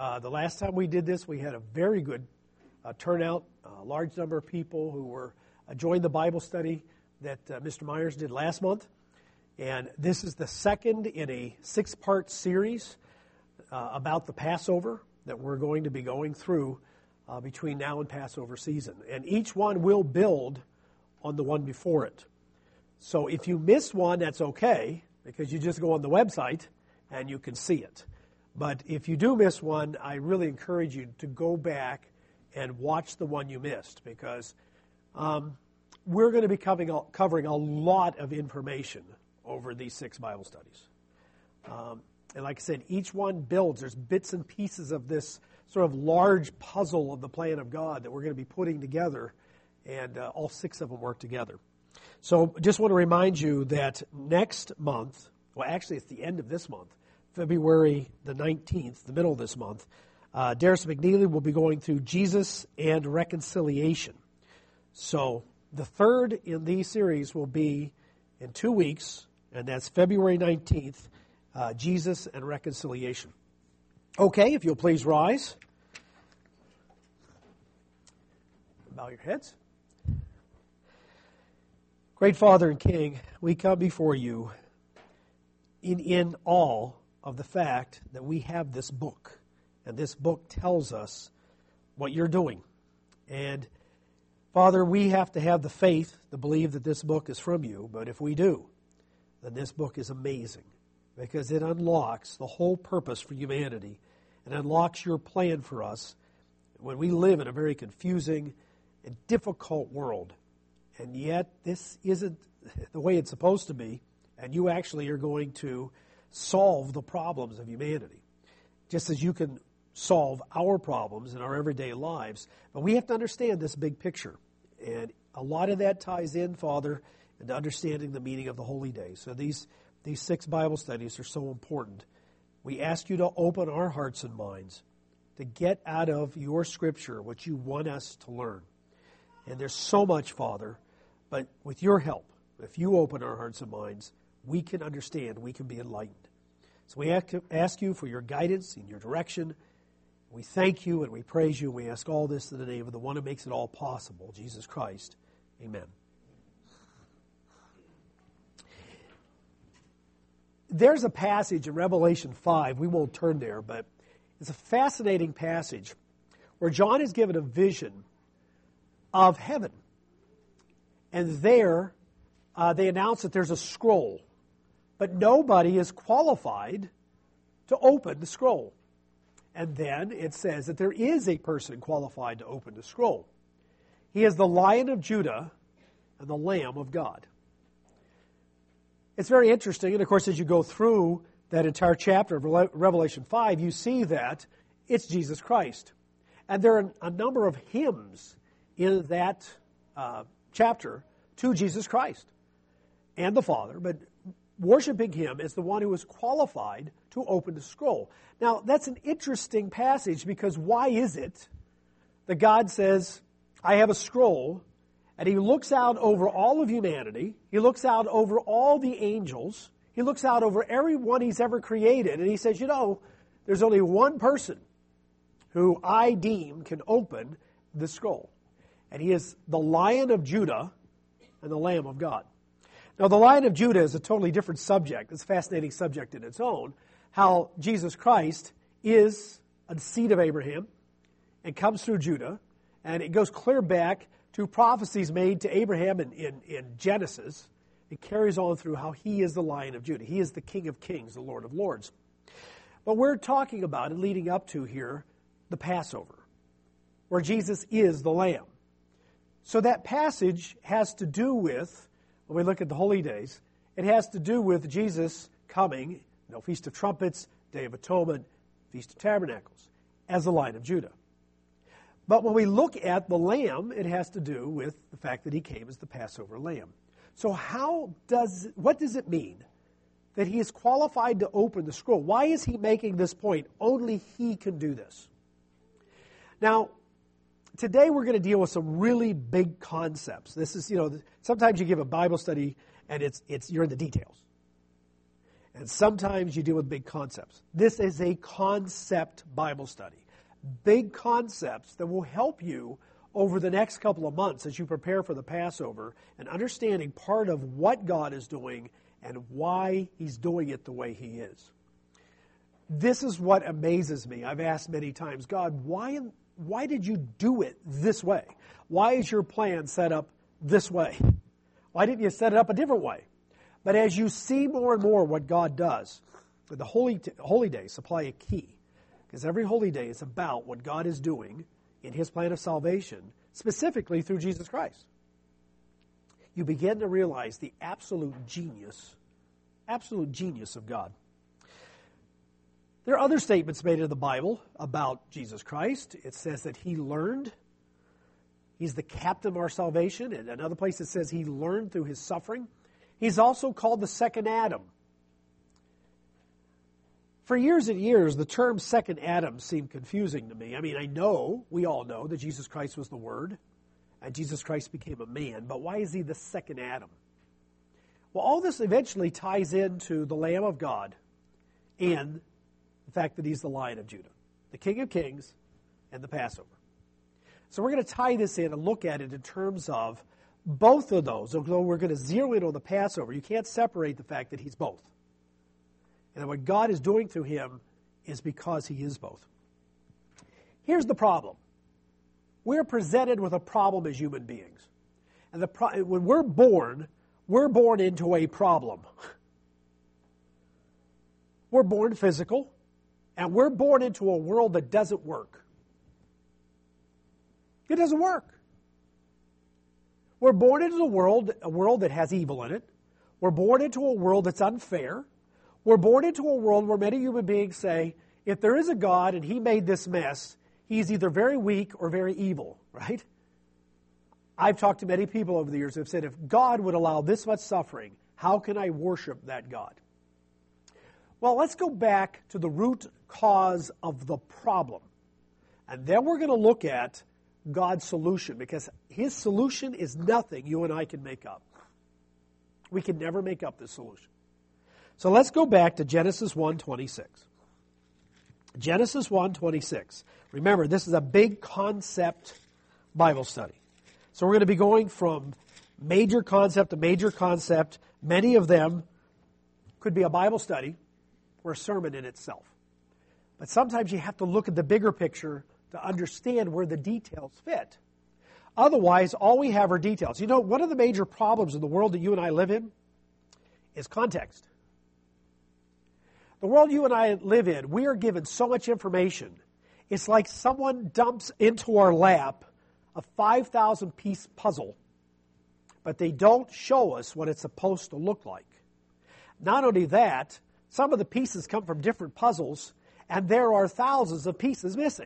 The last time we did this, we had a very good turnout, a large number of people who were joined the Bible study that Mr. Myers did last month. And this is the second in a 6-part series about the Passover that we're going to be going through between now and Passover season. And each one will build on the one before it. So if you miss one, that's okay, because you just go on the website and you can see it. But if you do miss one, I really encourage you to go back and watch the one you missed, because we're going to be covering a lot of information over these 6 Bible studies. And like I said, each one builds. There's bits and pieces of this sort of large puzzle of the plan of God that we're going to be putting together, and all 6 of them work together. So just want to remind you that next month, well, actually it's the end of this month, February the 19th, the middle of this month, Darius McNeely will be going through Jesus and Reconciliation. So the third in these series will be in 2 weeks, and that's February 19th, Jesus and Reconciliation. Okay, if you'll please rise. Bow your heads. Great Father and King, we come before you in awe of the fact that we have this book. And this book tells us what you're doing. And Father, we have to have the faith to believe that this book is from you. But if we do, then this book is amazing, because it unlocks the whole purpose for humanity and unlocks your plan for us when we live in a very confusing and difficult world. And yet this isn't the way it's supposed to be, and you actually are going to solve the problems of humanity, just as you can solve our problems in our everyday lives. But we have to understand this big picture, and a lot of that ties in, Father, into understanding the meaning of the holy days. So these 6 Bible studies are so important. We ask you to open our hearts and minds to get out of your Scripture what you want us to learn. And there's so much, Father, but with your help, if you open our hearts and minds, we can understand, we can be enlightened. So we ask you for your guidance and your direction. We thank you and we praise you. We ask all this in the name of the one who makes it all possible, Jesus Christ. Amen. There's a passage in Revelation 5, we won't turn there, but it's a fascinating passage where John is given a vision of heaven. And there, they announce that there's a scroll, but nobody is qualified to open the scroll. And then it says that there is a person qualified to open the scroll. He is the Lion of Judah and the Lamb of God. It's very interesting, and of course as you go through that entire chapter of Revelation 5, you see that it's Jesus Christ. And there are a number of hymns in that chapter to Jesus Christ and the Father, but worshiping Him as the one who is qualified to open the scroll. Now, that's an interesting passage, because why is it that God says, I have a scroll, and He looks out over all of humanity, He looks out over all the angels, He looks out over everyone He's ever created, and He says, you know, there's only one person who I deem can open the scroll. And He is the Lion of Judah and the Lamb of God. Now, the Lion of Judah is a totally different subject. It's a fascinating subject in its own. How Jesus Christ is a seed of Abraham and comes through Judah. And it goes clear back to prophecies made to Abraham in Genesis. It carries on through how He is the Lion of Judah. He is the King of Kings, the Lord of Lords. But we're talking about and leading up to here the Passover, where Jesus is the Lamb. So that passage has to do with, when we look at the holy days, it has to do with Jesus coming, Feast of Trumpets, Day of Atonement, Feast of Tabernacles, as the Lion of Judah. But when we look at the Lamb, it has to do with the fact that He came as the Passover Lamb. So what does it mean that He is qualified to open the scroll? Why is He making this point? Only He can do this. Now, today we're going to deal with some really big concepts. This is, sometimes you give a Bible study and you're in the details. And sometimes you deal with big concepts. This is a concept Bible study. Big concepts that will help you over the next couple of months as you prepare for the Passover and understanding part of what God is doing and why He's doing it the way He is. This is what amazes me. I've asked many times, God, why did you do it this way? Why is your plan set up this way? Why didn't you set it up a different way? But as you see more and more what God does, the holy days supply a key. Because every holy day is about what God is doing in His plan of salvation, specifically through Jesus Christ. You begin to realize the absolute genius of God. There are other statements made in the Bible about Jesus Christ. It says that He learned. He's the captain of our salvation. In another place it says He learned through His suffering. He's also called the second Adam. For years and years, the term second Adam seemed confusing to me. I mean, we all know that Jesus Christ was the Word, and Jesus Christ became a man, but why is He the second Adam? Well, all this eventually ties into the Lamb of God and the fact that He's the Lion of Judah, the King of Kings, and the Passover. So we're going to tie this in and look at it in terms of both of those. Although we're going to zero in on the Passover, you can't separate the fact that He's both. And what God is doing through Him is because He is both. Here's the problem. We're presented with a problem as human beings. And when we're born into a problem. We're born physical, and we're born into a world that doesn't work. It doesn't work. We're born into a world that has evil in it. We're born into a world that's unfair. We're born into a world where many human beings say, if there is a God and He made this mess, He's either very weak or very evil, right? I've talked to many people over the years who have said, if God would allow this much suffering, how can I worship that God? Well, let's go back to the root cause of the problem. And then we're going to look at God's solution, because His solution is nothing you and I can make up. We can never make up this solution. So let's go back to Genesis 1:26. Genesis 1:26. Remember, this is a big concept Bible study. So we're going to be going from major concept to major concept. Many of them could be a Bible study or a sermon in itself. But sometimes you have to look at the bigger picture to understand where the details fit. Otherwise, all we have are details. You know, one of the major problems in the world that you and I live in is context. The world you and I live in, we are given so much information. It's like someone dumps into our lap a 5,000-piece puzzle, but they don't show us what it's supposed to look like. Not only that, some of the pieces come from different puzzles, and there are thousands of pieces missing.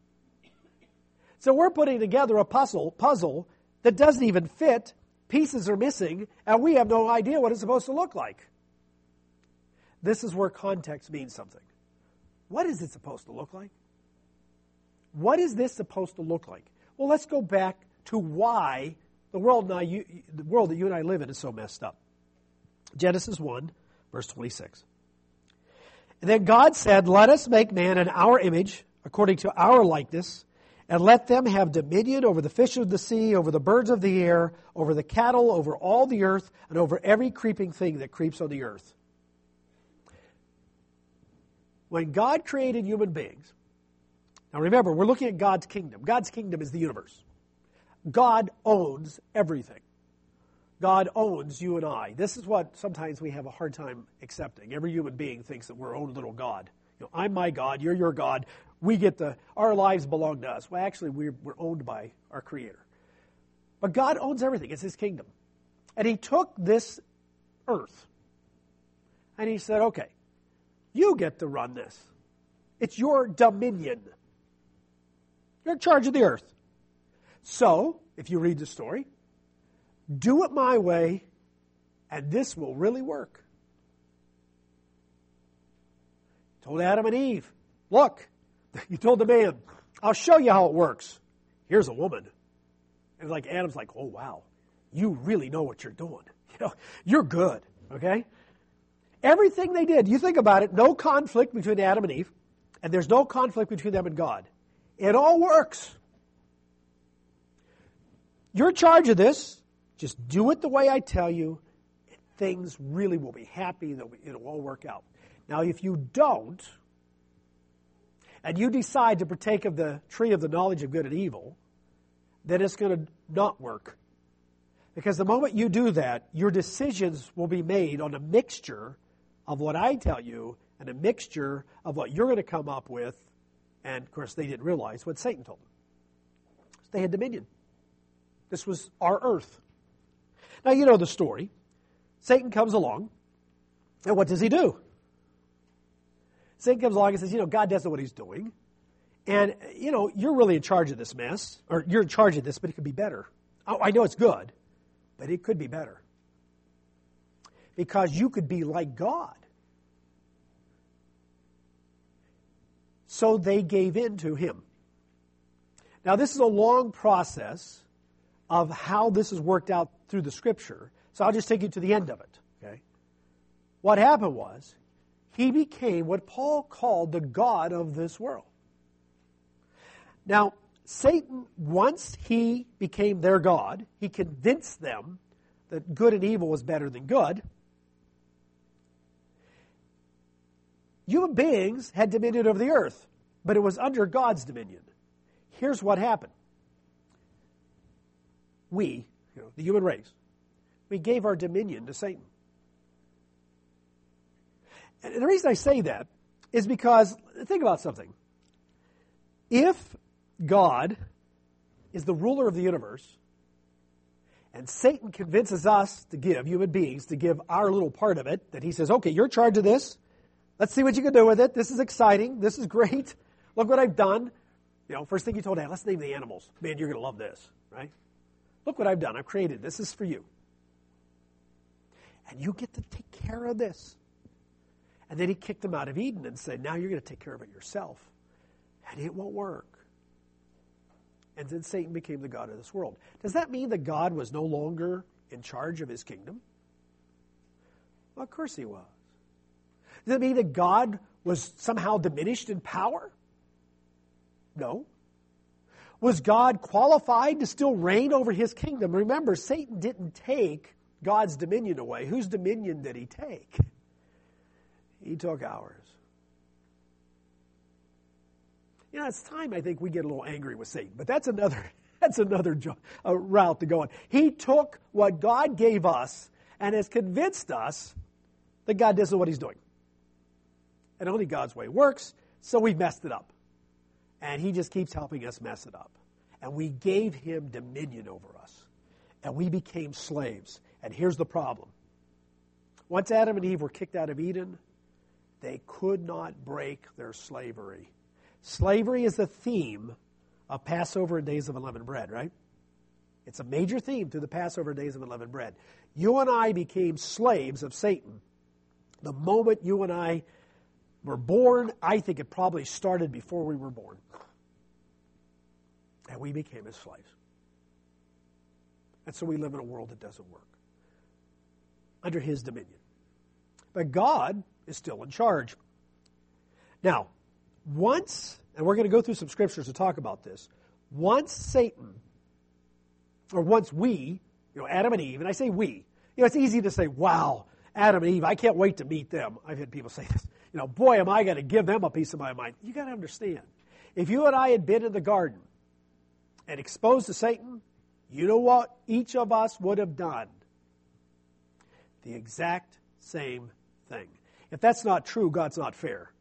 So we're putting together a puzzle that doesn't even fit, pieces are missing, and we have no idea what it's supposed to look like. This is where context means something. What is it supposed to look like? What is this supposed to look like? Well, let's go back to why the world that you and I live in is so messed up. Genesis 1, verse 26. And then God said, let us make man in our image, according to our likeness, and let them have dominion over the fish of the sea, over the birds of the air, over the cattle, over all the earth, and over every creeping thing that creeps on the earth. When God created human beings, now remember, we're looking at God's kingdom. God's kingdom is the universe. God owns everything. God owns you and I. This is what sometimes we have a hard time accepting. Every human being thinks that we're our own little God. You know, I'm my God, you're your God. Our lives belong to us. Well, actually, we're owned by our Creator. But God owns everything. It's His kingdom. And He took this earth and He said, okay, you get to run this. It's your dominion. You're in charge of the earth. So, if you read the story, do it my way, and this will really work. Told Adam and Eve, look, you told the man, I'll show you how it works. Here's a woman. And like Adam's like, oh wow, you really know what you're doing. You know, you're good, okay? Everything they did, you think about it, no conflict between Adam and Eve, and there's no conflict between them and God. It all works. You're in charge of this. Just do it the way I tell you. Things really will be happy. It'll all work out. Now, if you don't, and you decide to partake of the tree of the knowledge of good and evil, then it's going to not work. Because the moment you do that, your decisions will be made on a mixture of what I tell you and a mixture of what you're going to come up with. And, of course, they didn't realize what Satan told them. They had dominion. This was our earth. Now, you know the story. Satan comes along, and what does he do? Satan comes along and says, God doesn't know what he's doing. And, you're really in charge of this mess. Or you're in charge of this, but it could be better. Oh, I know it's good, but it could be better. Because you could be like God. So they gave in to him. Now, this is a long process of how this is worked out through the Scripture. So I'll just take you to the end of it. Okay? What happened was, he became what Paul called the god of this world. Now, Satan, once he became their god, he convinced them that good and evil was better than good. Human beings had dominion over the earth, but it was under God's dominion. Here's what happened. We, the human race, we gave our dominion to Satan. And the reason I say that is because, think about something. If God is the ruler of the universe, and Satan convinces us to give, human beings, to give our little part of it, that he says, okay, you're in charge of this. Let's see what you can do with it. This is exciting. This is great. Look what I've done. First thing you told Dad, let's name the animals. Man, you're going to love this, right? Look what I've done. I've created. This is for you. And you get to take care of this. And then he kicked them out of Eden and said, now you're going to take care of it yourself. And it won't work. And then Satan became the god of this world. Does that mean that God was no longer in charge of his kingdom? Well, of course he was. Does it mean that God was somehow diminished in power? No. Was God qualified to still reign over his kingdom? Remember, Satan didn't take God's dominion away. Whose dominion did he take? He took ours. It's time I think we get a little angry with Satan, but that's another route to go on. He took what God gave us and has convinced us that God doesn't know what he's doing. And only God's way works, so we messed it up. And he just keeps helping us mess it up. And we gave him dominion over us. And we became slaves. And here's the problem. Once Adam and Eve were kicked out of Eden, they could not break their slavery. Slavery is the theme of Passover and Days of Unleavened Bread, right? It's a major theme through the Passover and Days of Unleavened Bread. You and I became slaves of Satan. The moment you and I were born, I think it probably started before we were born. And we became his slaves. And so we live in a world that doesn't work. Under his dominion. But God is still in charge. Now, once, and we're going to go through some scriptures to talk about this, once we, Adam and Eve, and I say we, it's easy to say, wow, Adam and Eve, I can't wait to meet them. I've had people say this, boy, am I going to give them a piece of my mind. You got to understand, if you and I had been in the garden and exposed to Satan, you know what each of us would have done? The exact same thing. If that's not true, God's not fair.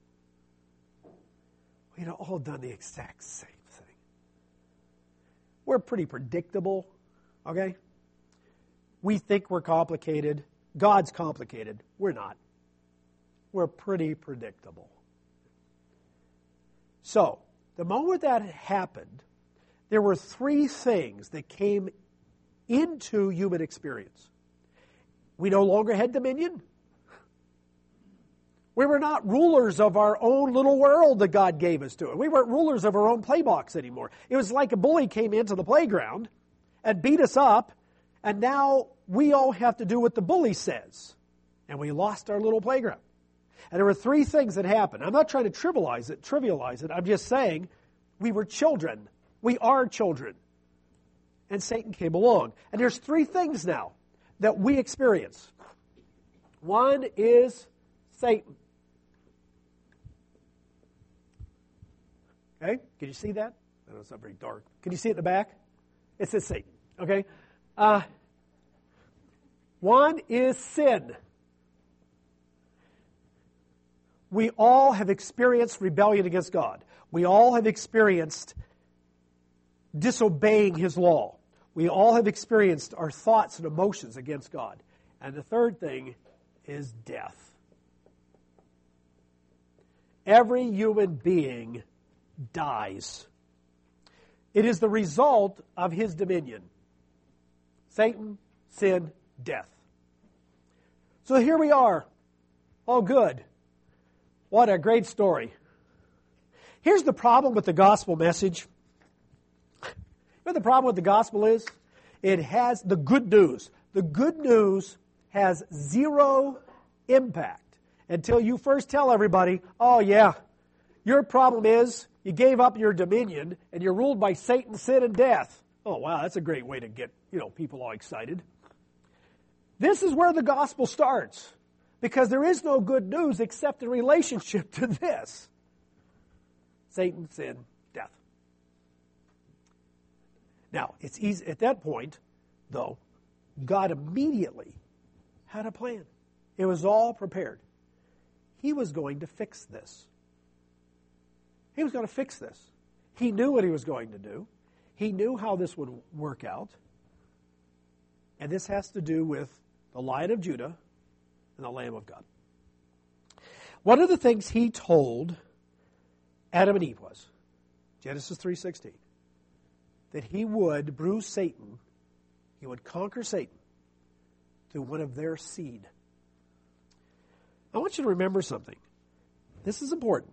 We'd all done the exact same thing. We're pretty predictable, okay? We think we're complicated. God's complicated. We're not. We're pretty predictable. So, the moment that happened, there were three things that came into human experience. We no longer had dominion. We were not rulers of our own little world that God gave us to. We weren't rulers of our own playbox anymore. It was like a bully came into the playground and beat us up, and now we all have to do what the bully says. and we lost our little playground. And there were three things that happened. I'm not trying to trivialize it. I'm just saying we were children. We are children. And Satan came along. And there's three things now that we experience. One is Satan. Okay? Can you see that? I know it's not very dark. Can you see it in the back? It says Satan. Okay? One is sin. We all have experienced rebellion against God. We all have experienced disobeying His law. We all have experienced our thoughts and emotions against God. And the third thing is death. Every human being dies. It is the result of his dominion. Satan, sin, death. So here we are. All good. What a great story. Here's the problem with the gospel message. You know what the problem with the gospel is? It has the good news. The good news has zero impact until you first tell everybody, oh yeah, your problem is you gave up your dominion and you're ruled by Satan, sin, and death. Oh wow, that's a great way to get, people all excited. This is where the gospel starts. Because there is no good news except in relationship to this. Satan, sin, death. Now, it's easy at that point, though, God immediately had a plan. It was all prepared. He was going to fix this. He was going to fix this. He knew what he was going to do. He knew how this would work out. And this has to do with the Lion of Judah and the Lamb of God. One of the things he told Adam and Eve was, Genesis 3:16, that he would bruise Satan, he would conquer Satan through one of their seed. I want you to remember something. This is important.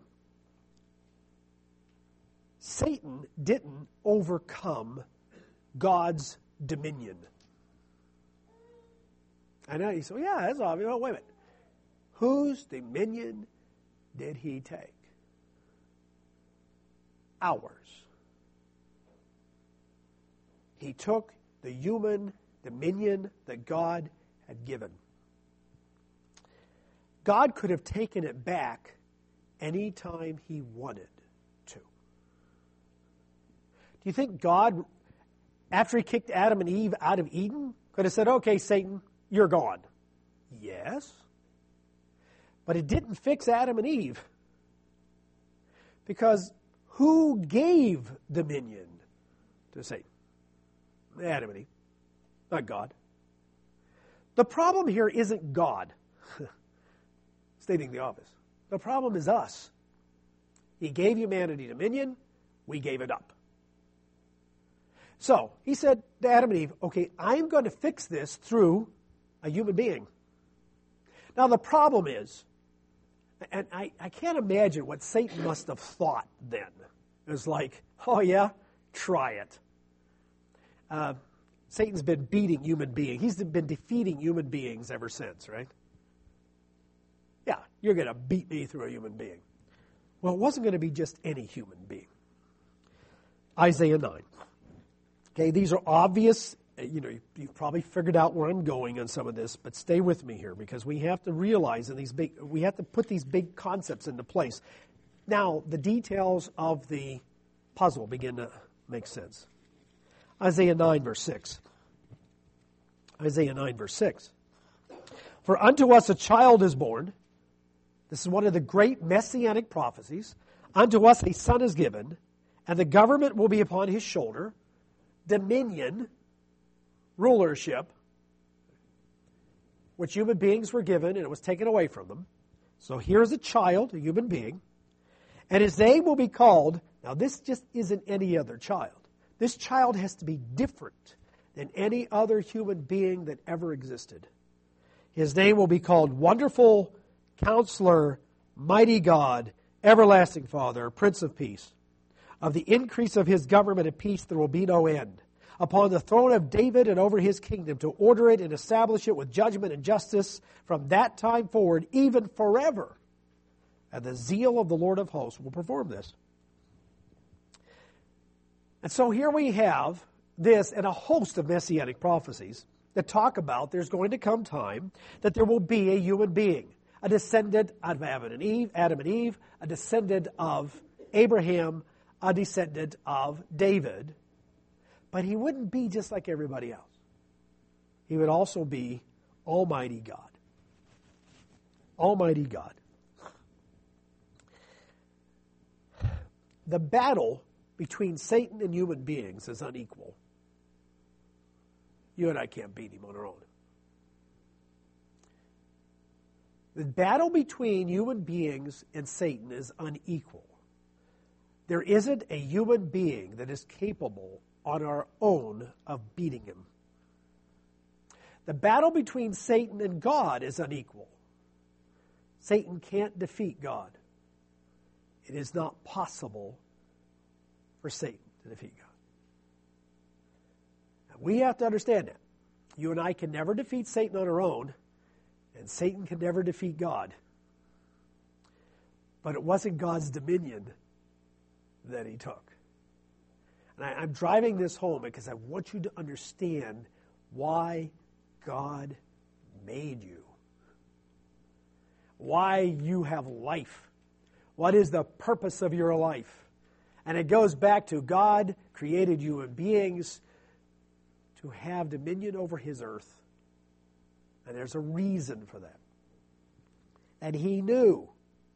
Satan didn't overcome God's dominion. I know you say, yeah, that's obvious. Oh, wait a minute. Whose dominion did he take? Ours. He took the human dominion that God had given. God could have taken it back any time he wanted to. Do you think God, after he kicked Adam and Eve out of Eden, could have said, okay, Satan, you're gone? Yes. But it didn't fix Adam and Eve. Because who gave dominion to Satan? Adam and Eve, not God. The problem here isn't God. Stating the obvious. The problem is us. He gave humanity dominion. We gave it up. So, he said to Adam and Eve, okay, I'm going to fix this through a human being. Now, the problem is, and I can't imagine what Satan must have thought then. It was like, oh yeah, try it. Satan's been beating human beings. He's been defeating human beings ever since, right? Yeah, you're going to beat me through a human being. Well, it wasn't going to be just any human being. Isaiah 9. Okay, these are obvious. You've probably figured out where I'm going on some of this, but stay with me here because we have to realize we have to put these big concepts into place. Now, the details of the puzzle begin to make sense. Isaiah 9, verse 6. Isaiah 9, verse 6. For unto us a child is born. This is one of the great messianic prophecies. Unto us a son is given, and the government will be upon his shoulder. Dominion, rulership, which human beings were given, and it was taken away from them. So here's a child, a human being, and his name will be called, now this just isn't any other child. This child has to be different than any other human being that ever existed. His name will be called Wonderful Counselor, Mighty God, Everlasting Father, Prince of Peace. Of the increase of his government and peace there will be no end. upon the throne of David and over his kingdom, to order it and establish it with judgment and justice from that time forward, even forever. And the zeal of the Lord of hosts will perform this. And so here we have this and a host of messianic prophecies that talk about there's going to come time that there will be a human being, a descendant of Adam and Eve, a descendant of Abraham, a descendant of David. But he wouldn't be just like everybody else. He would also be Almighty God. Almighty God. The battle between Satan and human beings is unequal. You and I can't beat him on our own. The battle between human beings and Satan is unequal. There isn't a human being that is capable on our own of beating him. The battle between Satan and God is unequal. Satan can't defeat God. It is not possible for Satan to defeat God. Now, we have to understand that. You and I can never defeat Satan on our own, and Satan can never defeat God. But it wasn't God's dominion that he took. And I'm driving this home because I want you to understand why God made you. Why you have life. What is the purpose of your life? And it goes back to God created human beings to have dominion over his earth. And there's a reason for that. And he knew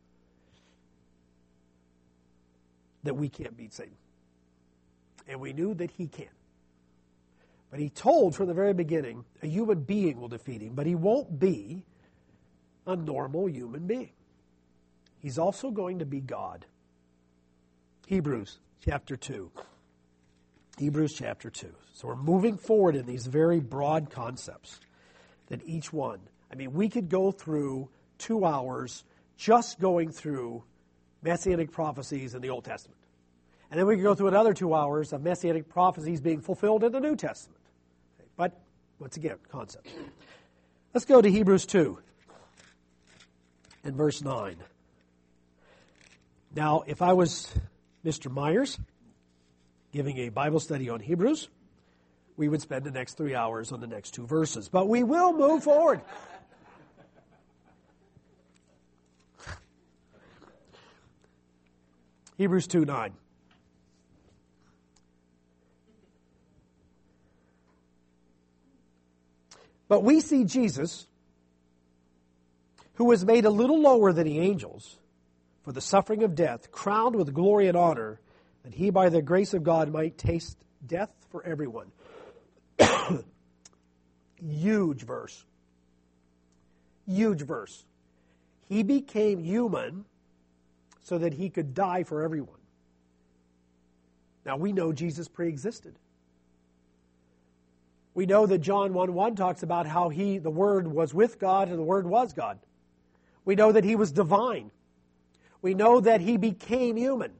that we can't beat Satan. And we knew that he can. But he told from the very beginning, a human being will defeat him, but he won't be a normal human being. He's also going to be God. Hebrews chapter 2. Hebrews chapter 2. So we're moving forward in these very broad concepts that each one, we could go through 2 hours just going through messianic prophecies in the Old Testament. And then we could go through another 2 hours of messianic prophecies being fulfilled in the New Testament. But, once again, concepts. Let's go to Hebrews 2 and verse 9. Now, if I was Mr. Myers giving a Bible study on Hebrews, we would spend the next 3 hours on the next 2 verses. But we will move forward. Hebrews 2:9. But we see Jesus, who was made a little lower than the angels for the suffering of death, crowned with glory and honor, that he by the grace of God might taste death for everyone. Huge verse. Huge verse. He became human so that he could die for everyone. Now we know Jesus pre-existed. We know that John 1:1 talks about how the Word was with God and the Word was God. We know that he was divine. We know that he became human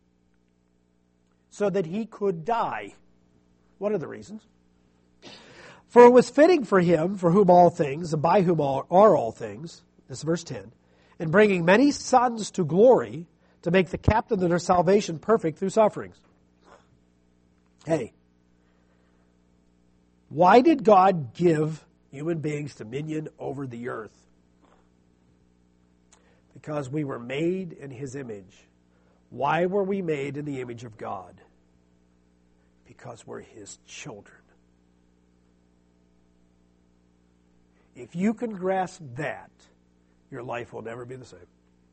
so that he could die. What are the reasons? For it was fitting for him, for whom all things, and by whom are all things, this is verse 10, and bringing many sons to glory, to make the captain of their salvation perfect through sufferings. Hey, why did God give human beings dominion over the earth? Because we were made in his image. Why were we made in the image of God? Because we're his children. If you can grasp that, your life will never be the same.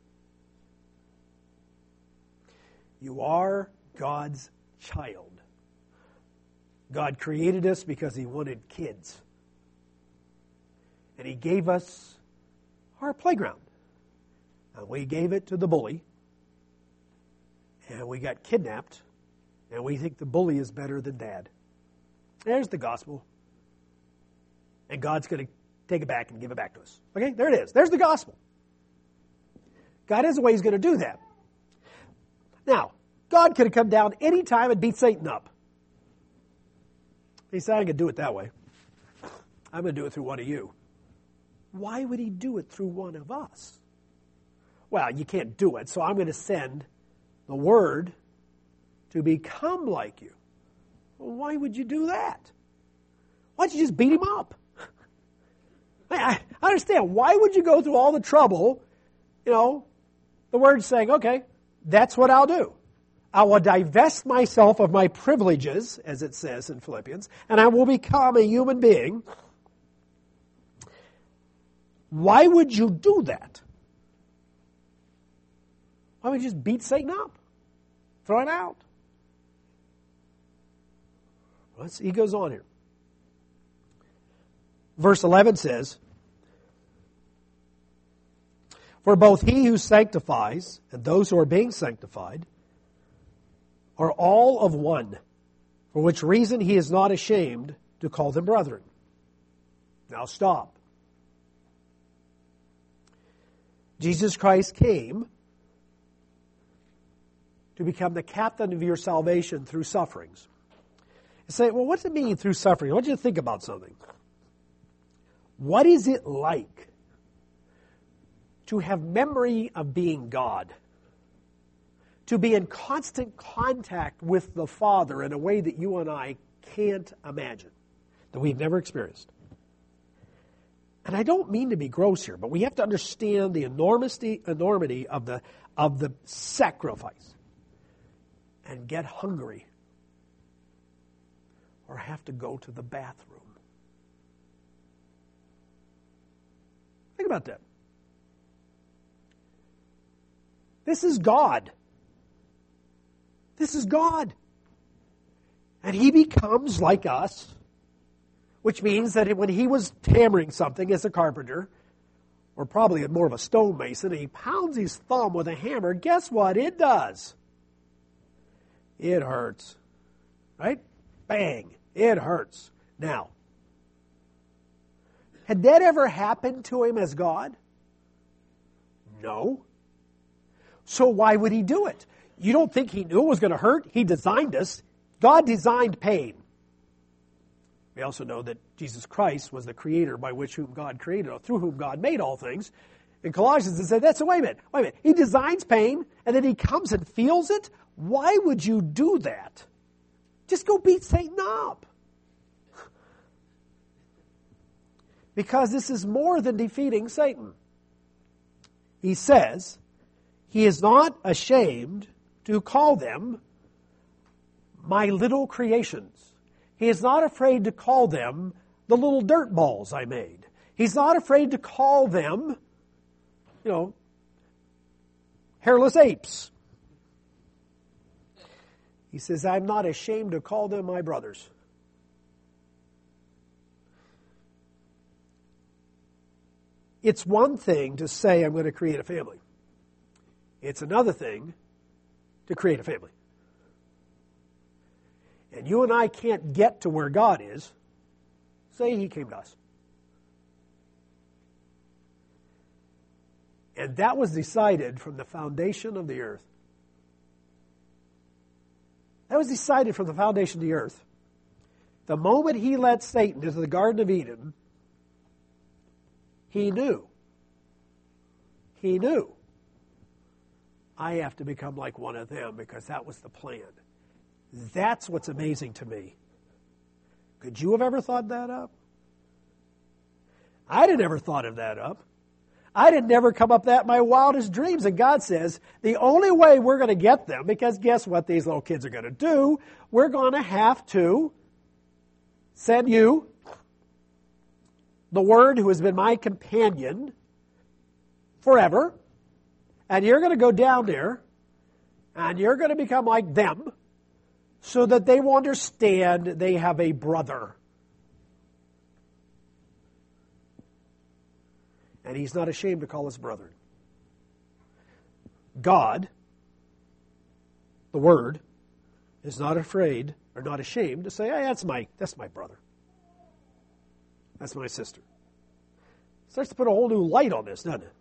You are God's child. God created us because he wanted kids. And he gave us our playground. And we gave it to the bully. And we got kidnapped. And we think the bully is better than Dad. There's the gospel. And God's going to take it back and give it back to us. Okay, there it is. There's the gospel. God has a way he's going to do that. Now, God could have come down any time and beat Satan up. He said, I can do it that way. I'm going to do it through one of you. Why would he do it through one of us? Well, you can't do it, so I'm going to send the Word to become like you. Well, why would you do that? Why don't you just beat him up? I understand. Why would you go through all the trouble, the Word's saying, okay, that's what I'll do. I will divest myself of my privileges, as it says in Philippians, and I will become a human being. Why would you do that? Why would you just beat Satan up? Throw him out? He goes on here. Verse 11 says, for both he who sanctifies and those who are being sanctified are all of one, for which reason he is not ashamed to call them brethren. Now stop. Jesus Christ came to become the captain of your salvation through sufferings. You say, well, what does it mean through suffering? I want you to think about something. What is it like to have memory of being God? To be in constant contact with the Father in a way that you and I can't imagine, that we've never experienced. And I don't mean to be gross here, but we have to understand the enormity of the sacrifice and get hungry or have to go to the bathroom. Think about that. This is God. This is God. And he becomes like us, which means that when he was hammering something as a carpenter, or probably more of a stonemason, and he pounds his thumb with a hammer, guess what it does? It hurts. Right? Bang. It hurts. Now, had that ever happened to him as God? No. So why would he do it? You don't think he knew it was going to hurt? He designed us. God designed pain. We also know that Jesus Christ was the creator by whom God created, or through whom God made all things. In Colossians it said, wait a minute. He designs pain, and then he comes and feels it? Why would you do that? Just go beat Satan up. Because this is more than defeating Satan. He says, he is not ashamed to call them my little creations. He is not afraid to call them the little dirt balls I made. He's not afraid to call them, hairless apes. He says, I'm not ashamed to call them my brothers. It's one thing to say I'm going to create a family. It's another thing to create a family. And you and I can't get to where God is. Say he came to us. And that was decided from the foundation of the earth. That was decided from the foundation of the earth. The moment he led Satan into the Garden of Eden, he knew. I have to become like one of them because that was the plan. That's what's amazing to me. Could you have ever thought that up? I'd have never thought of that up. I'd have never come up that in my wildest dreams. And God says, the only way we're going to get them, because guess what these little kids are going to do? We're going to have to send you, the Word who has been my companion forever, and you're going to go down there, and you're going to become like them, so that they will understand they have a brother. And he's not ashamed to call us brethren. God, the Word, is not afraid or not ashamed to say, hey, that's my brother. That's my sister. It starts to put a whole new light on this, doesn't it?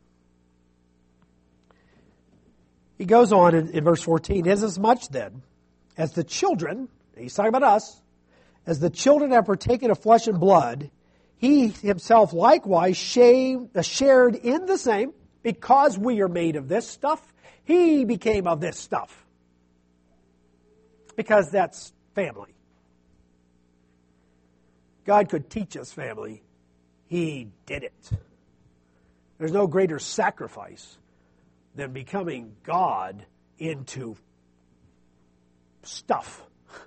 He goes on in verse 14, inasmuch then as the children, he's talking about us, as the children have partaken of flesh and blood, he himself likewise shared in the same, because we are made of this stuff, he became of this stuff. Because that's family. God could teach us family. He did it. There's no greater sacrifice than becoming God into stuff.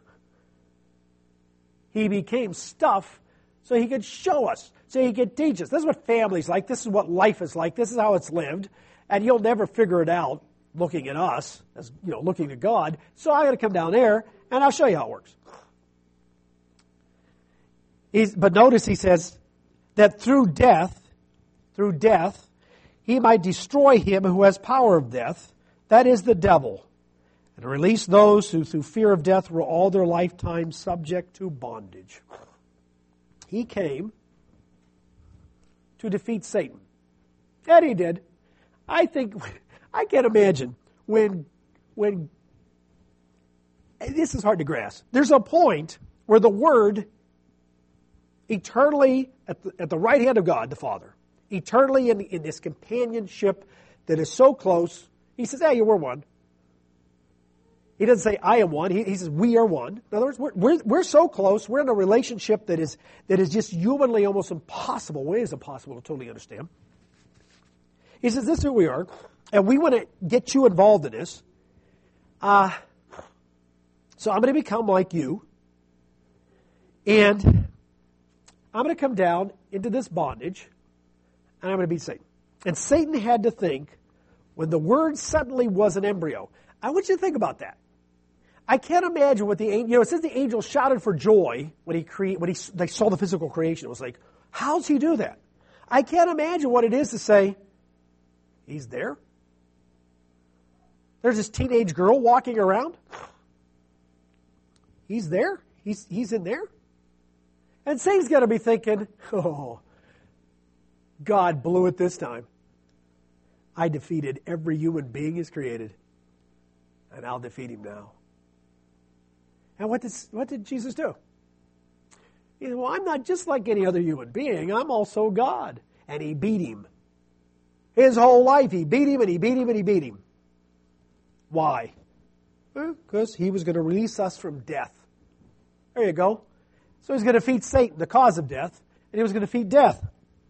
He became stuff so he could show us, so he could teach us. This is what family's like. This is what life is like. This is how it's lived. And you'll never figure it out looking at us, as looking at God. So I got to come down there and I'll show you how it works. But notice he says that through death, he might destroy him who has power of death, that is the devil, and to release those who through fear of death were all their lifetime subject to bondage. He came to defeat Satan. And he did. I can't imagine when this is hard to grasp. There's a point where the Word eternally at the right hand of God, the Father, eternally in this companionship that is so close, he says, hey, we're one. He doesn't say, I am one. He says, we are one. In other words, we're so close. We're in a relationship that is just humanly almost impossible. Well, it is impossible to totally understand. He says, this is who we are, and we want to get you involved in this. So I'm going to become like you, and I'm going to come down into this bondage, and I'm going to beat Satan. And Satan had to think, when the Word suddenly was an embryo. I want you to think about that. I can't imagine what the angel, it says the angel shouted for joy when they saw the physical creation. It was like, how's he do that? I can't imagine what it is to say, he's there. There's this teenage girl walking around. He's there. He's in there. And Satan's got to be thinking, oh, God blew it this time. I defeated every human being he's created, and I'll defeat him now. And what did Jesus do? He said, well, I'm not just like any other human being. I'm also God. And he beat him. His whole life, he beat him and he beat him and he beat him. Why? Because he was going to release us from death. There you go. So he's going to defeat Satan, the cause of death, and he was going to defeat death.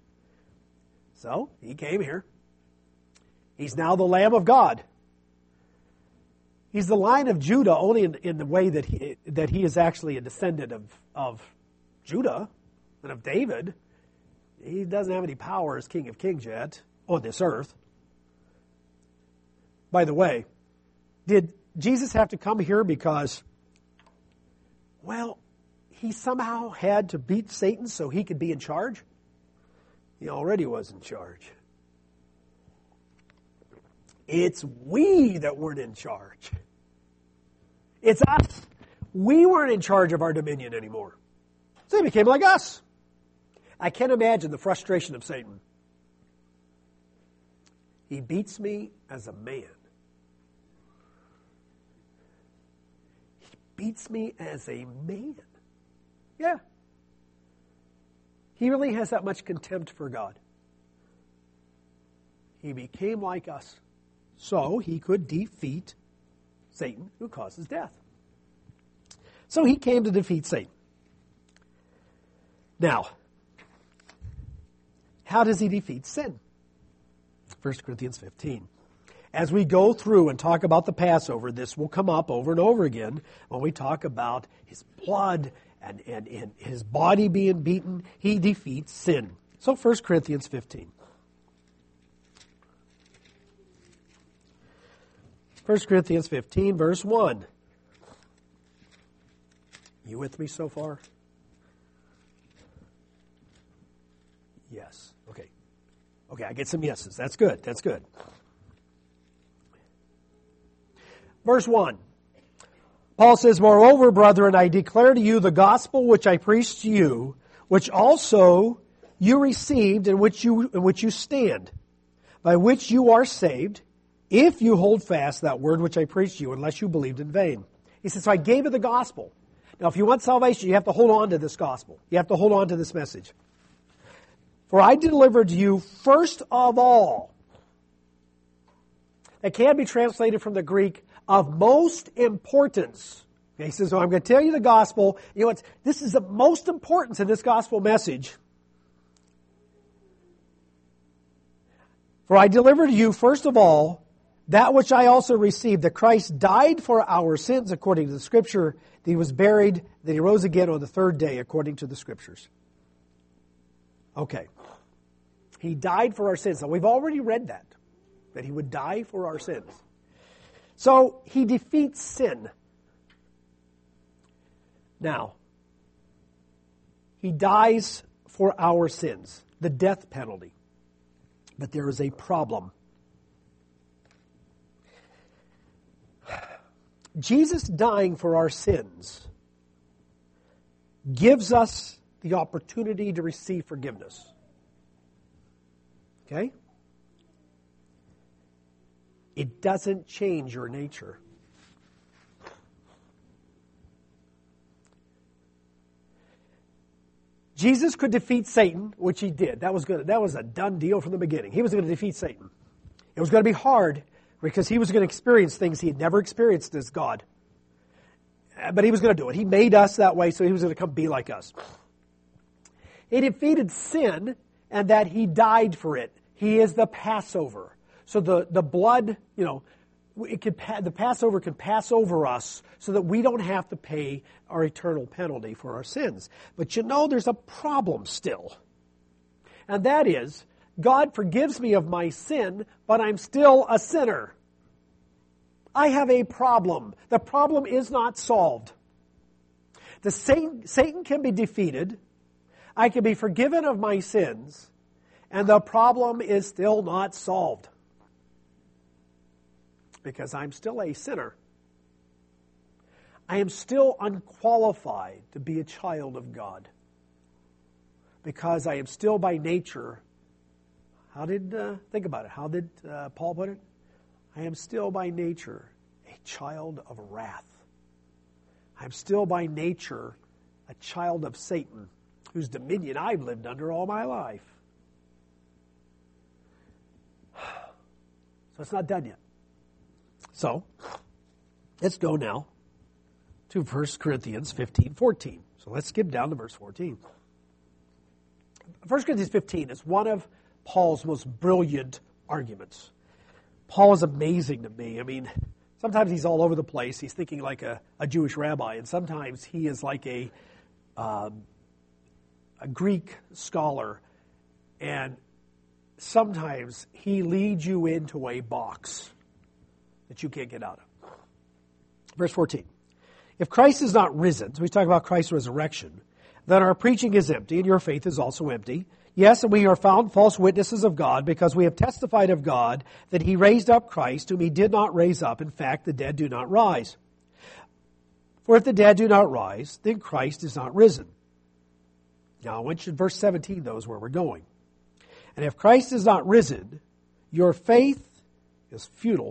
So he came here. He's now the Lamb of God. He's the Lion of Judah only in the way that he is actually a descendant of Judah and of David. He doesn't have any power as King of Kings yet on this earth. By the way, did Jesus have to come here because, well, he somehow had to beat Satan so he could be in charge? He already was in charge. It's we that weren't in charge. It's us. We weren't in charge of our dominion anymore. So he became like us. I can't imagine the frustration of Satan. He beats me as a man. He beats me as a man. Yeah. He really has that much contempt for God. He became like us so he could defeat Satan, who causes death. So he came to defeat Satan. Now, how does he defeat sin? 1 Corinthians 15. As we go through and talk about the Passover, this will come up over and over again when we talk about his blood and his body being beaten. He defeats sin. So 1 Corinthians 15. 1 Corinthians 15, verse 1. You with me so far? Yes. Okay. Okay, I get some yeses. That's good. That's good. Verse 1. Paul says, moreover, brethren, I declare to you the gospel which I preached to you, which also you received, in which you stand, by which you are saved, if you hold fast that word which I preached to you, unless you believed in vain. He says, so I gave you the gospel. Now, if you want salvation, you have to hold on to this gospel. You have to hold on to this message. For I delivered to you first of all. That can be translated from the Greek, of most importance. Okay, he says, so I'm going to tell you the gospel. You know what? This is of most importance in this gospel message. For I delivered to you first of all that which I also received, that Christ died for our sins according to the Scripture, that He was buried, that He rose again on the third day according to the Scriptures. Okay. He died for our sins. Now, we've already read that He would die for our sins. So, He defeats sin. Now, He dies for our sins, the death penalty. But there is a problem. Jesus dying for our sins gives us the opportunity to receive forgiveness. Okay? It doesn't change your nature. Jesus could defeat Satan, which He did. That was good. That was a done deal from the beginning. He was going to defeat Satan. It was going to be hard because He was going to experience things He had never experienced as God. But He was going to do it. He made us that way, so He was going to come be like us. He defeated sin, and that He died for it. He is the Passover. So the blood, the Passover can pass over us so that we don't have to pay our eternal penalty for our sins. But there's a problem still. And that is, God forgives me of my sin, but I'm still a sinner. I have a problem. The problem is not solved. Satan can be defeated. I can be forgiven of my sins, and the problem is still not solved. Because I'm still a sinner. I am still unqualified to be a child of God. Because I am still by nature, think about it, how did Paul put it? I am still by nature a child of wrath. I'm still by nature a child of Satan, whose dominion I've lived under all my life. So it's not done yet. So, let's go now to 1 Corinthians 15:14. So let's skip down to verse 14. 1 Corinthians 15 is one of Paul's most brilliant arguments. Paul is amazing to me. I mean, sometimes he's all over the place. He's thinking like a Jewish rabbi, and sometimes he is like a Greek scholar, and sometimes he leads you into a box that you can't get out of. Verse 14. If Christ is not risen, so we talk about Christ's resurrection, then our preaching is empty and your faith is also empty. Yes, and we are found false witnesses of God because we have testified of God that He raised up Christ, whom He did not raise up. In fact, the dead do not rise. For if the dead do not rise, then Christ is not risen. Now, I want you, verse 17, though, is where we're going. And if Christ is not risen, your faith is futile.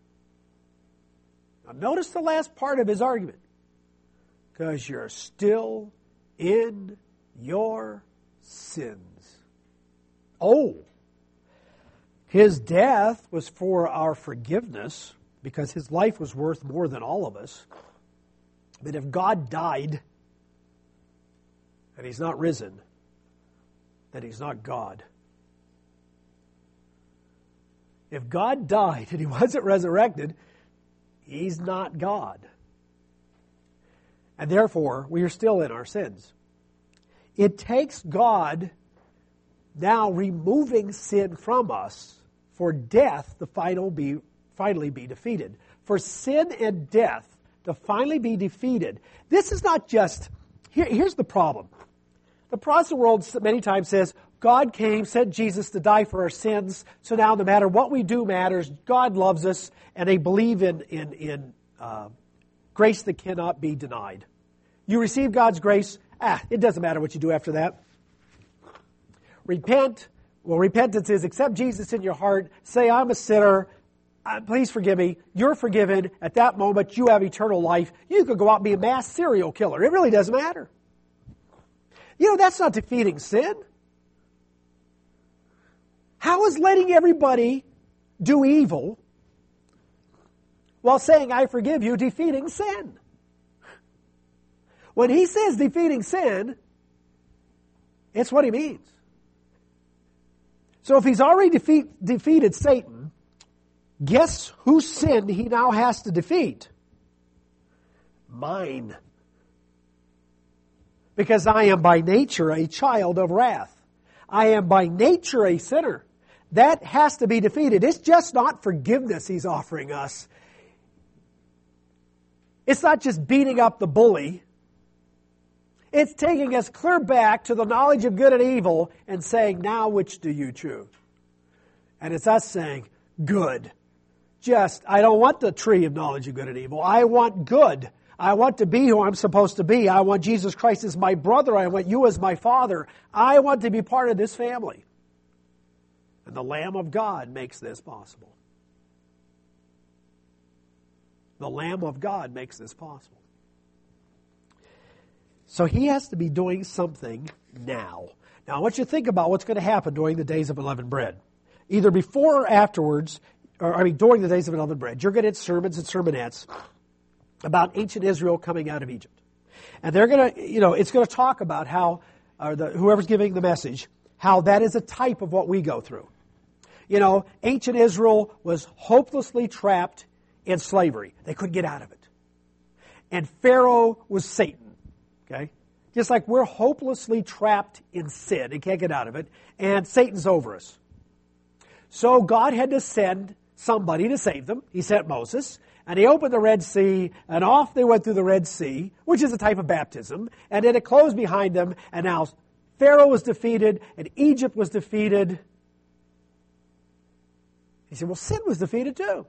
Now, notice the last part of his argument. Because you're still in your sins. Oh, His death was for our forgiveness because His life was worth more than all of us. But if God died and He's not risen, then He's not God. If God died and He wasn't resurrected, He's not God. And therefore, we are still in our sins. It takes God now removing sin from us for death to finally be defeated. For sin and death to finally be defeated. This is not just... Here's the problem. The Protestant world many times says, God came, sent Jesus to die for our sins, so now no matter what we do matters, God loves us, and they believe in grace that cannot be denied. You receive God's grace, it doesn't matter what you do after that. Repent. Well, repentance is accept Jesus in your heart, say, I'm a sinner, please forgive me, you're forgiven. At that moment, you have eternal life. You could go out and be a mass serial killer. It really doesn't matter. You know, that's not defeating sin. How is letting everybody do evil while saying, I forgive you, defeating sin? When he says defeating sin, it's what he means. So if he's already defeated Satan, guess whose sin he now has to defeat? Mine. Because I am by nature a child of wrath. I am by nature a sinner. That has to be defeated. It's just not forgiveness he's offering us. It's not just beating up the bully. It's taking us clear back to the knowledge of good and evil and saying, now which do you choose? And it's us saying, good. I don't want the tree of knowledge of good and evil. I want good. I want to be who I'm supposed to be. I want Jesus Christ as my brother. I want you as my father. I want to be part of this family. And the Lamb of God makes this possible. The Lamb of God makes this possible. So he has to be doing something now. Now I want you to think about what's going to happen during the days of unleavened bread. Either before or afterwards, during the days of unleavened bread, you're going to get sermons and sermonettes about ancient Israel coming out of Egypt. And they're going to, it's going to talk about how, whoever's giving the message, how that is a type of what we go through. Ancient Israel was hopelessly trapped in slavery. They couldn't get out of it. And Pharaoh was Satan. Okay? Just like we're hopelessly trapped in sin and can't get out of it, and Satan's over us. So God had to send somebody to save them. He sent Moses, and he opened the Red Sea, and off they went through the Red Sea, which is a type of baptism, and then it closed behind them, and now Pharaoh was defeated, and Egypt was defeated. He said, well, sin was defeated too.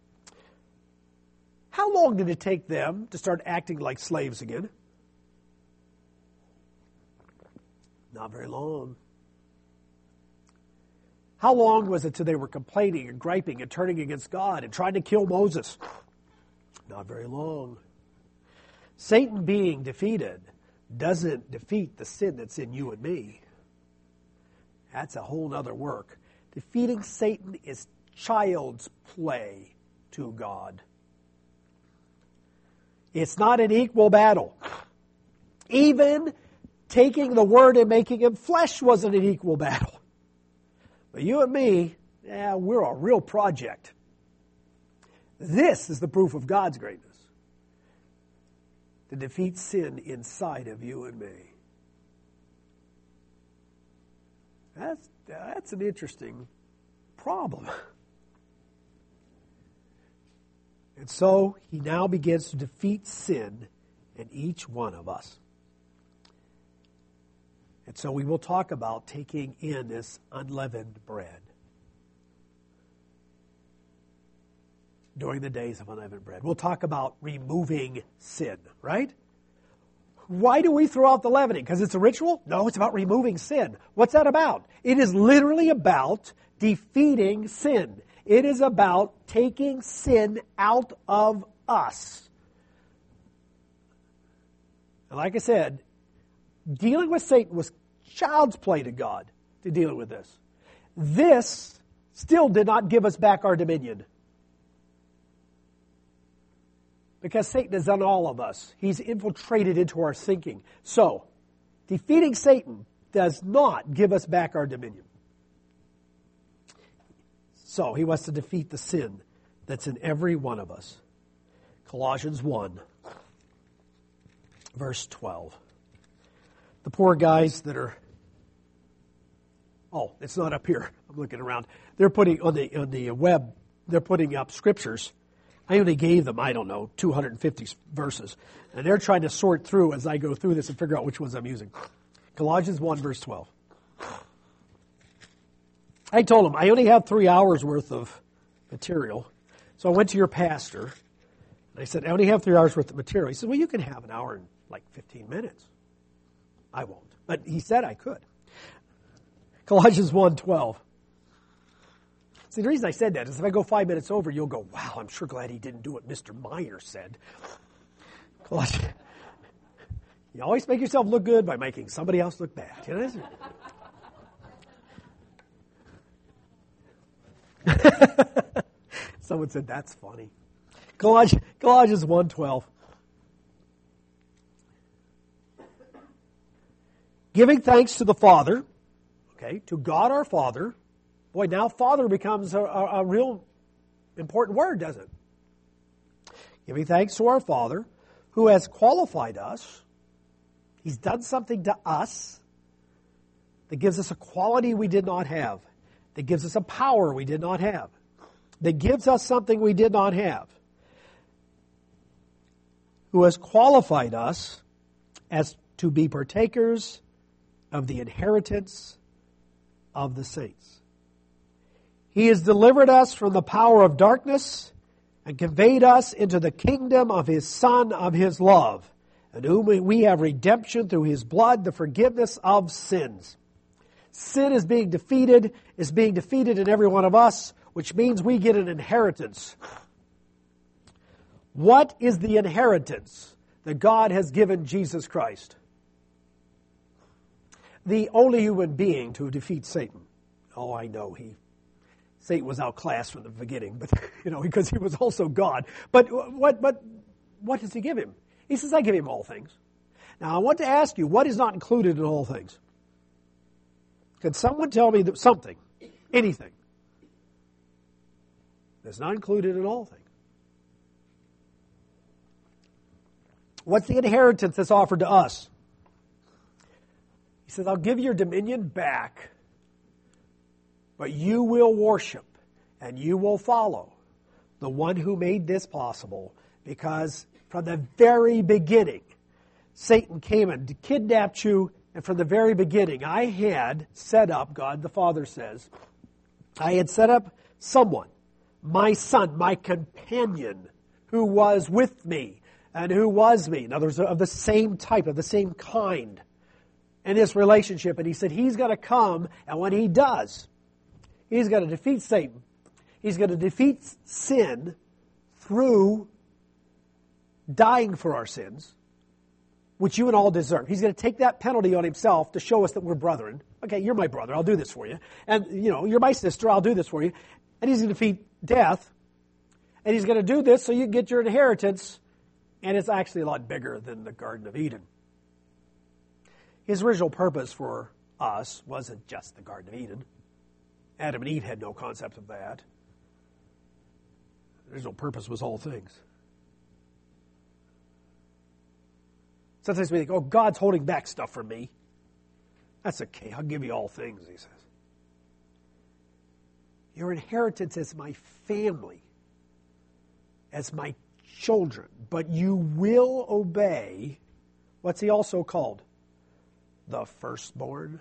How long did it take them to start acting like slaves again? Not very long. How long was it till they were complaining and griping and turning against God and trying to kill Moses? Not very long. Satan being defeated doesn't defeat the sin that's in you and me. That's a whole other work. Defeating Satan is child's play to God. It's not an equal battle. Even taking the Word and making him flesh wasn't an equal battle. But you and me, we're a real project. This is the proof of God's greatness. To defeat sin inside of you and me. That's an interesting problem. And so he now begins to defeat sin in each one of us. And so we will talk about taking in this unleavened bread during the days of unleavened bread. We'll talk about removing sin, right? Why do we throw out the leavening? Because it's a ritual? No, it's about removing sin. What's that about? It is literally about defeating sin. It is about taking sin out of us. And like I said, dealing with Satan was child's play to God to deal with this. This still did not give us back our dominion. Because Satan has done all of us. He's infiltrated into our thinking. So, defeating Satan does not give us back our dominion. So, he wants to defeat the sin that's in every one of us. Colossians 1, verse 12. The poor guys that are, it's not up here. I'm looking around. They're putting on the web, they're putting up scriptures. I only gave them, 250 verses. And they're trying to sort through as I go through this and figure out which ones I'm using. Colossians 1, verse 12. I told them, I only have 3 hours worth of material. So I went to your pastor, and I said, I only have 3 hours worth of material. He said, well, you can have an hour and 15 minutes. I won't. But he said I could. Colossians 1:12. See, the reason I said that is if I go 5 minutes over, you'll go, wow, I'm sure glad he didn't do what Mr. Meyer said. You always make yourself look good by making somebody else look bad. You know? Someone said, that's funny. Colossians 1:12. Giving thanks to the Father, okay, to God our Father. Boy, now Father becomes a real important word, doesn't it? Giving thanks to our Father, who has qualified us. He's done something to us that gives us a quality we did not have, that gives us a power we did not have, that gives us something we did not have, who has qualified us as to be partakers of the inheritance of the saints. He has delivered us from the power of darkness and conveyed us into the kingdom of His Son of His love, in whom we have redemption through His blood, the forgiveness of sins. Sin is being defeated in every one of us, which means we get an inheritance. What is the inheritance that God has given Jesus Christ? The only human being to defeat Satan. Oh, I know Satan was outclassed from the beginning, but because he was also God. But what does He give him? He says, I give him all things. Now, I want to ask you, what is not included in all things? Can someone tell me something, anything, that's not included in all things? What's the inheritance that's offered to us? He says, I'll give your dominion back, but you will worship and you will follow the one who made this possible, because from the very beginning, Satan came and kidnapped you, and from the very beginning, I had set up, God the Father says, I had set up someone, my son, my companion, who was with me and who was me. In other words, of the same type, of the same kind in this relationship. And He said He's going to come, and when He does, He's going to defeat Satan. He's going to defeat sin through dying for our sins, which you and all deserve. He's going to take that penalty on Himself to show us that we're brethren. Okay, you're my brother, I'll do this for you. And, you're my sister, I'll do this for you. And He's going to defeat death. And He's going to do this so you get your inheritance. And it's actually a lot bigger than the Garden of Eden. His original purpose for us wasn't just the Garden of Eden. Adam and Eve had no concept of that. The original purpose was all things. Sometimes we think, oh, God's holding back stuff from me. That's okay. I'll give you all things, He says. Your inheritance is my family, as my children. But you will obey, what's He also called? The firstborn.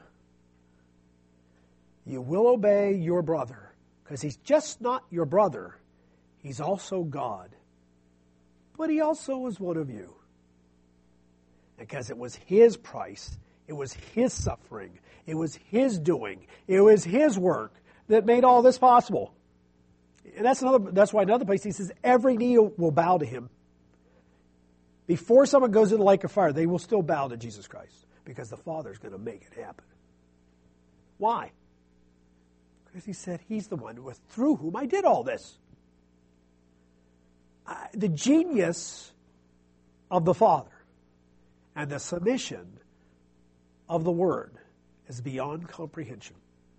You will obey your brother, because he's just not your brother. He's also God. But He also is one of you. Because it was His price, it was His suffering, it was His doing, it was His work that made all this possible. And that's why another place He says, every knee will bow to Him. Before someone goes in the lake of fire, they will still bow to Jesus Christ, because the Father's going to make it happen. Why? Because He said He's the one through whom I did all this. The genius of the Father and the submission of the Word is beyond comprehension.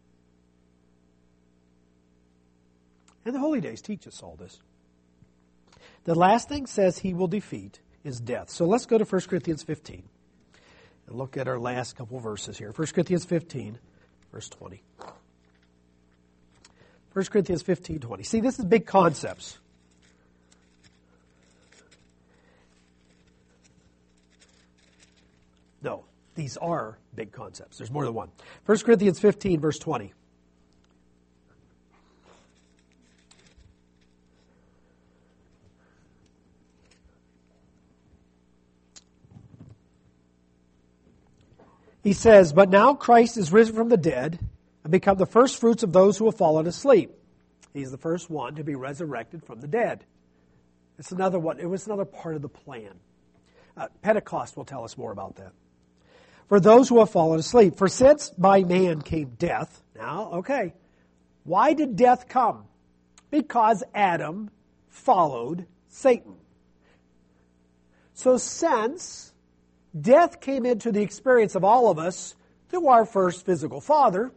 And the Holy Days teach us all this. The last thing says He will defeat is death. So let's go to 1 Corinthians 15 and look at our last couple verses here. 1 Corinthians 15, verse 20. 1 Corinthians 15, 20. See, this is big concepts. No, these are big concepts. There's more than one. 1 Corinthians 15, verse 20. He says, but now Christ is risen from the dead and become the first fruits of those who have fallen asleep. He's the first one to be resurrected from the dead. It's another one. It was another part of the plan. Pentecost will tell us more about that. For those who have fallen asleep. For since by man came death. Now, okay. Why did death come? Because Adam followed Satan. So since death came into the experience of all of us through our first physical father,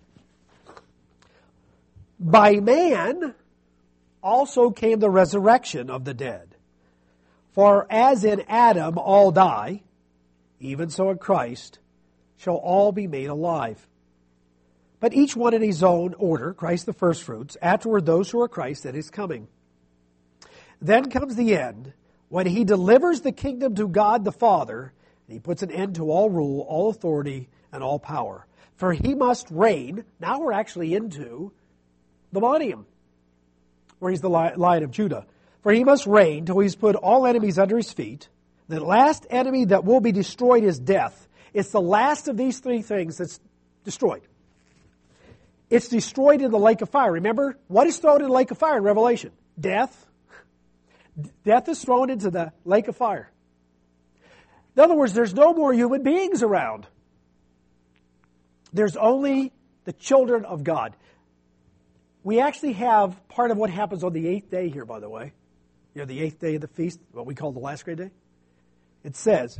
by man also came the resurrection of the dead. For as in Adam all die, even so in Christ shall all be made alive. But each one in his own order, Christ the firstfruits, afterward those who are Christ at his coming. Then comes the end, when he delivers the kingdom to God the Father, and he puts an end to all rule, all authority, and all power. For he must reign. Now we're actually into the millennium, where he's the Lion of Judah. For he must reign till he's put all enemies under his feet. The last enemy that will be destroyed is death. It's the last of these three things that's destroyed. It's destroyed in the lake of fire. Remember, what is thrown in the lake of fire in Revelation? Death. Death is thrown into the lake of fire. In other words, there's no more human beings around. There's only the children of God. We actually have part of what happens on the 8th day here, by the way. You know, the 8th day of the feast, what we call the last great day. It says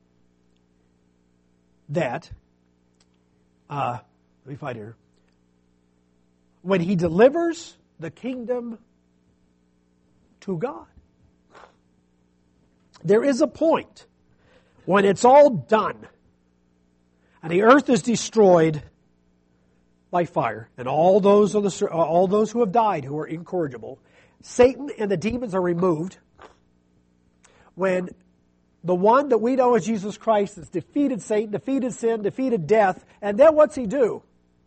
that, let me find here, when he delivers the kingdom to God. There is a point when it's all done and the earth is destroyed by fire, and all those who have died who are incorrigible, Satan and the demons are removed. When the one that we know as Jesus Christ has defeated Satan, defeated sin, defeated death, and then what's he do?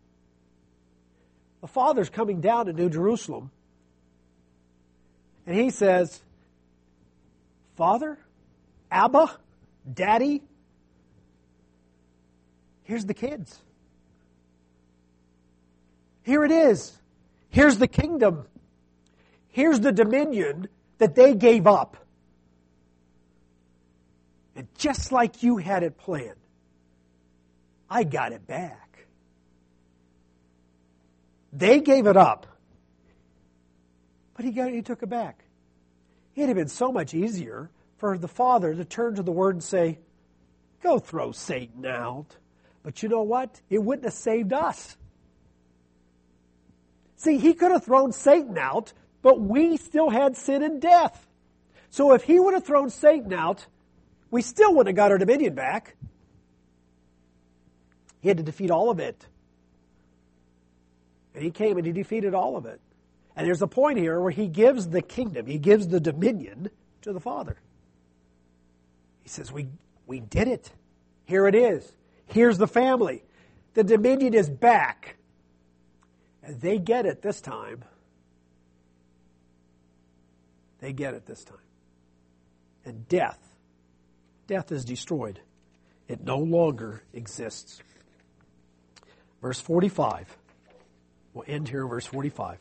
The Father's coming down to New Jerusalem, and he says, Father, Abba, Daddy, here's the kids. Here it is. Here's the kingdom. Here's the dominion that they gave up. And just like you had it planned, I got it back. They gave it up, but he took it back. It'd have been so much easier for the Father to turn to the Word and say, go throw Satan out. But you know what? It wouldn't have saved us. See, he could have thrown Satan out, but we still had sin and death. So if he would have thrown Satan out, we still wouldn't have got our dominion back. He had to defeat all of it. And he came and he defeated all of it. And there's a point here where he gives the kingdom, he gives the dominion to the Father. He says, we did it. Here it is. Here's the family. The dominion is back. And they get it this time. They get it this time. And death is destroyed. It no longer exists. Verse 45. We'll end here in verse 45.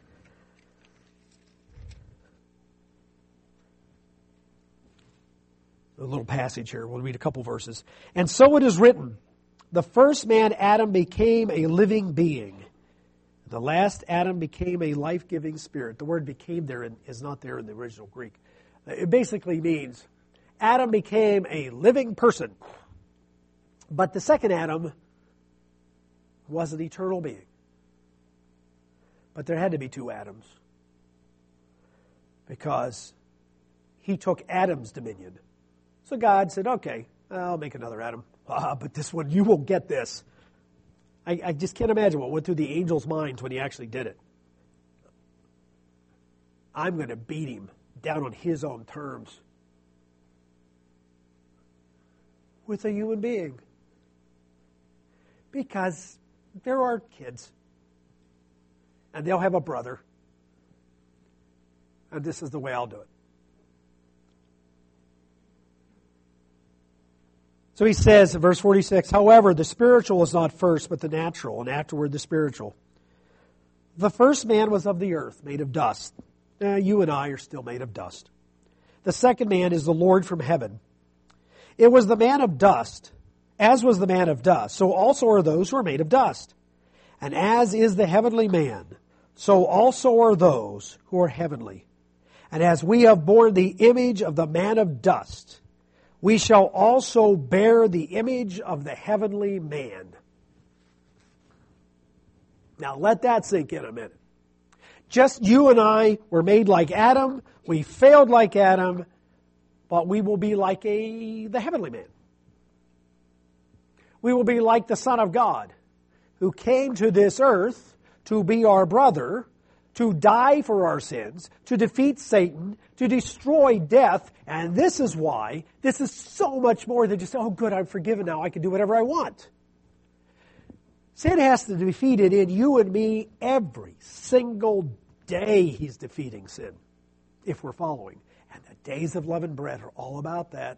A little passage here. We'll read a couple verses. And so it is written, the first man, Adam, became a living being. The last Adam became a life-giving spirit. The word became there is not there in the original Greek. It basically means Adam became a living person. But the second Adam was an eternal being. But there had to be two Adams. Because he took Adam's dominion. So God said, okay, I'll make another Adam. But this one, you won't get this. I just can't imagine what went through the angel's minds when he actually did it. I'm going to beat him down on his own terms. With a human being. Because there are kids. And they'll have a brother. And this is the way I'll do it. So he says in verse 46, however, the spiritual is not first, but the natural, and afterward the spiritual. The first man was of the earth, made of dust. You and I are still made of dust. The second man is the Lord from heaven. It was the man of dust, as was the man of dust, so also are those who are made of dust. And as is the heavenly man, so also are those who are heavenly. And as we have borne the image of the man of dust, we shall also bear the image of the heavenly man. Now let that sink in a minute. Just you and I were made like Adam. We failed like Adam, but we will be like the heavenly man. We will be like the Son of God, who came to this earth to be our brother, to die for our sins, to defeat Satan, to destroy death. And this is why this is so much more than just, oh good, I'm forgiven now, I can do whatever I want. Sin has to be defeated in you and me every single day. He's defeating sin, if we're following. And the days of leavened bread are all about that.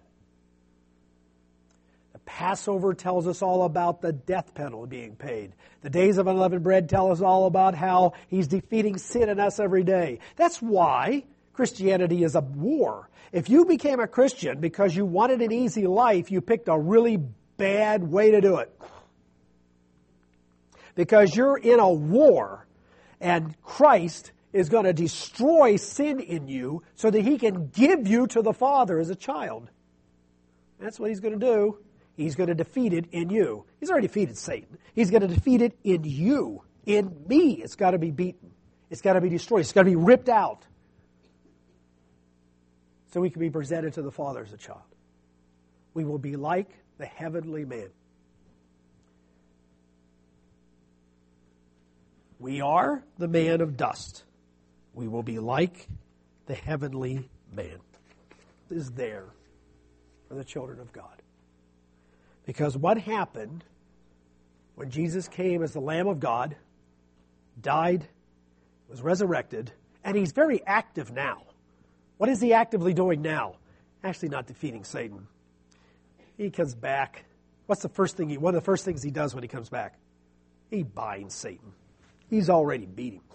The Passover tells us all about the death penalty being paid. The days of unleavened bread tell us all about how He's defeating sin in us every day. That's why Christianity is a war. If you became a Christian because you wanted an easy life, you picked a really bad way to do it. Because you're in a war, and Christ is going to destroy sin in you so that He can give you to the Father as a child. That's what He's going to do. He's going to defeat it in you. He's already defeated Satan. He's going to defeat it in you. In me, it's got to be beaten. It's got to be destroyed. It's got to be ripped out. So we can be presented to the Father as a child. We will be like the heavenly man. We are the man of dust. We will be like the heavenly man. This is there for the children of God. Because what happened when Jesus came as the Lamb of God, died, was resurrected, and He's very active now. What is He actively doing now? Actually not defeating Satan. He comes back. One of the first things He does when He comes back? He binds Satan. He's already beat him.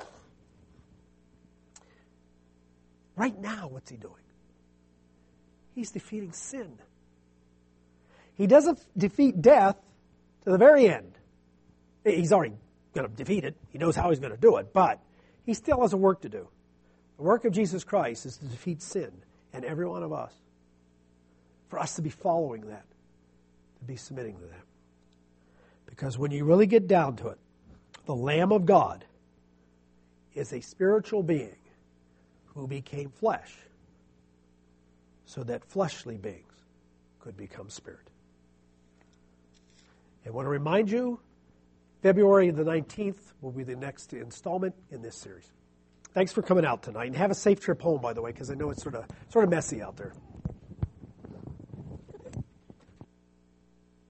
Right now, what's He doing? He's defeating sin. He doesn't defeat death to the very end. He's already going to defeat it. He knows how He's going to do it, but He still has a work to do. The work of Jesus Christ is to defeat sin in every one of us. For us to be following that, to be submitting to that. Because when you really get down to it, the Lamb of God is a spiritual being who became flesh so that fleshly beings could become spirit. I want to remind you, February the 19th will be the next installment in this series. Thanks for coming out tonight, and have a safe trip home, by the way, because I know it's sort of messy out there.